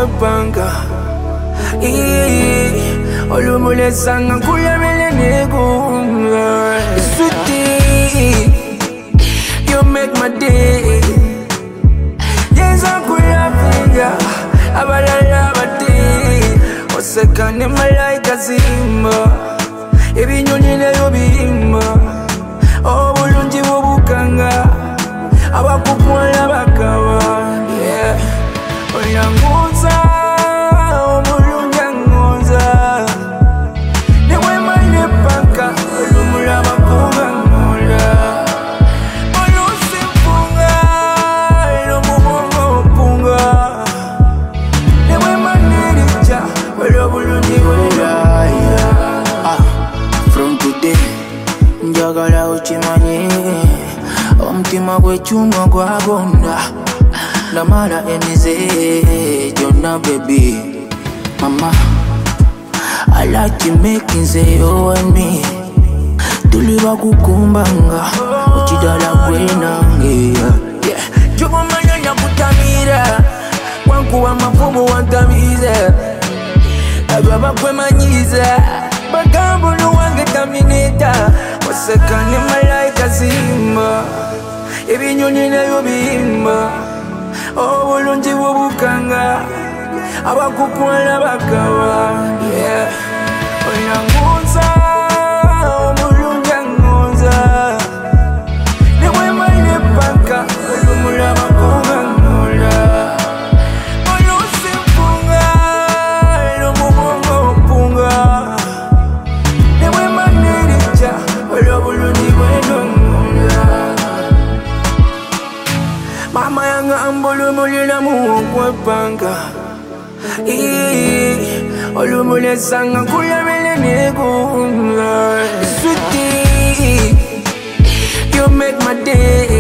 kwepanga olumule sanga kuyabele negumba sweetie, you make my day. Yes, I'm kuyapiga abalala bati osekane malaika zimba ebinyonyi nayo bimba obulungi bwobukanga abakukwala bakaba oyanguza omulungi anguza newemanye paka olumula bakuba ngola olusimpunga lomubongo opunga newemanye lija olwobulungi bwelaya. From today njagala ukimanye omutima gw'ekyuma gwagonda ndamala emize gyonna baby mama I like you making say you and me tuli bakukumbanga ukidala gwe nange gyomanya nyakutamira wankuwa mafumu wantamize aba bakwemanyiza bagambo luwange tamineta osekane malaika zimba ebinyonyi nayo bimba obulungi bwobukanga abakukwala bakaba oyanguza omulungi anguza newemanye paka olumula bakuba ngola olusimpunga lomubongo opunga newemanye lija olwobulungi bwendongola. Mama yanga ambulumulila mukwepanga olumule sanga kuyabele negumba sweetie, you make my day.